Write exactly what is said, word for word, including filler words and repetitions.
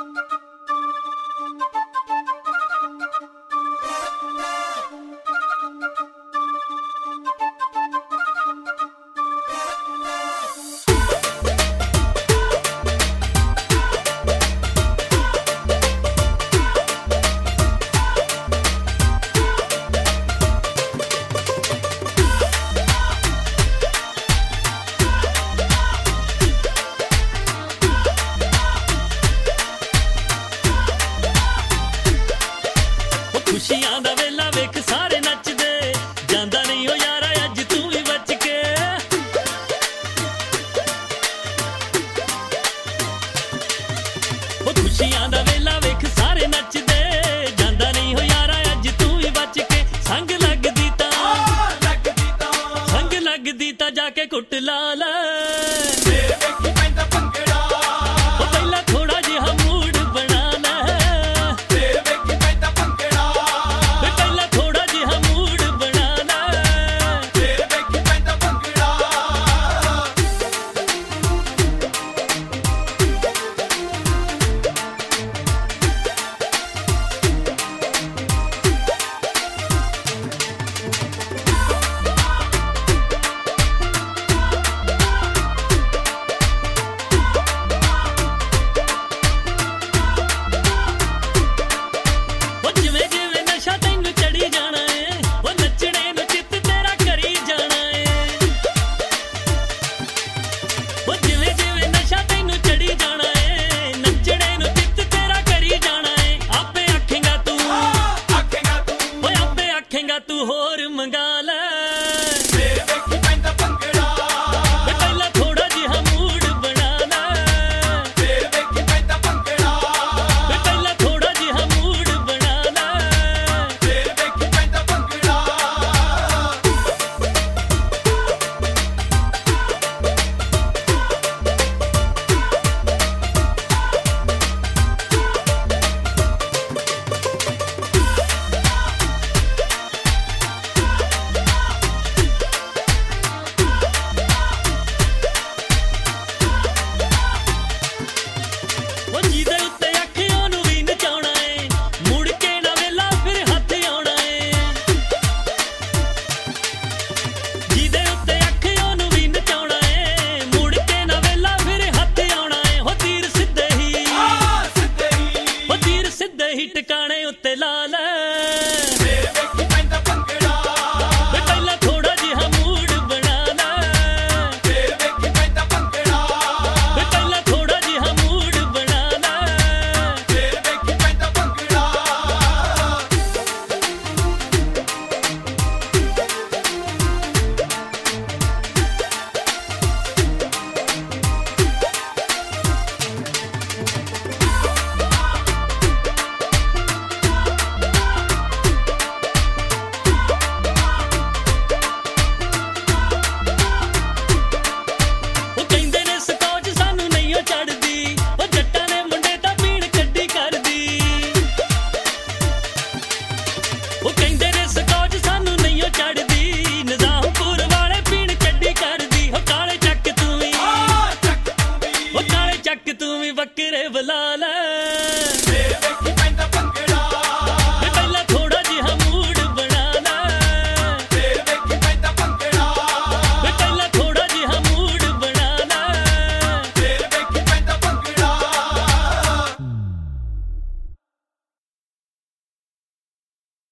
खुशियां दा वेला वेख सारे नचदे जांदा नहीं ओ यारा अज तू भी बच के ओ खुशियां दा वेला वेख सारे नचदे जांदा नहीं हो यारा अज तू भी बच के संग लगदी तां लगदी तां संग लगदी तां जाके कुट ला ले तेरे वेखी पैंदा भंगड़ा ओ पहला थोड़ा जिहा मूड बना ले तेरे वेखी पैंदा भंगड़ा पहला थोड़ा जिहा मूड बना ले तेरे वेखी पैंदा भंगड़ा तू होर मंगा ले तेरे वेखी पैंदा भंगड़ा पहला थोड़ा जिहा मूड बना ले तेरे वेखी पैंदा भंगड़ा पहला थोड़ा जिहा मूड बना ले तेरे वेखी पैंदा भंगड़ा टिकाने उत्ते ला ले तेरे वेखी पैंदा भंगड़ा पहला थोड़ा जिहा मूड बना ले तेरे वेखी पैंदा भंगड़ा पहला थोड़ा जिहा मूड बना ले तेरे वेखी पैंदा भंगड़ा तू भी बकरे बुला ले।